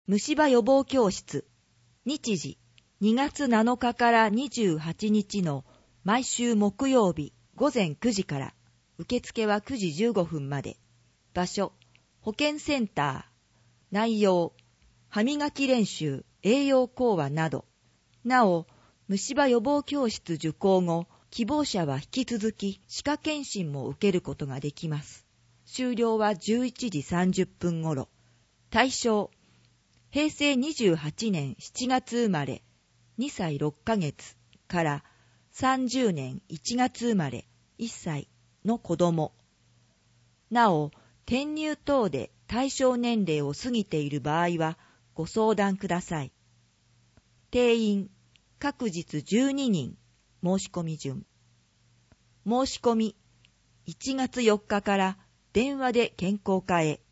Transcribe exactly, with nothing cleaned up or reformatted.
虫歯予防教室。日時、にがつなのかからにじゅうはちにちの毎週木曜日ごぜんくじから、受付はくじじゅうごふんまで。場所、保健センター。内容、歯磨き練習、栄養講話など。なお、虫歯予防教室受講後、希望者は引き続き歯科検診も受けることができます。終了はじゅういちじさんじゅっぷん頃。対象、へいせいにじゅうはちねんしちがつ生まれ、にさいろっかげつからさんじゅうねんいちがつ生まれ、いっさいの子供。なお、転入等で対象年齢を過ぎている場合はご相談ください。定員、各日じゅうににん、申し込み順。申し込み、いちがつよっかから電話で健康課へ。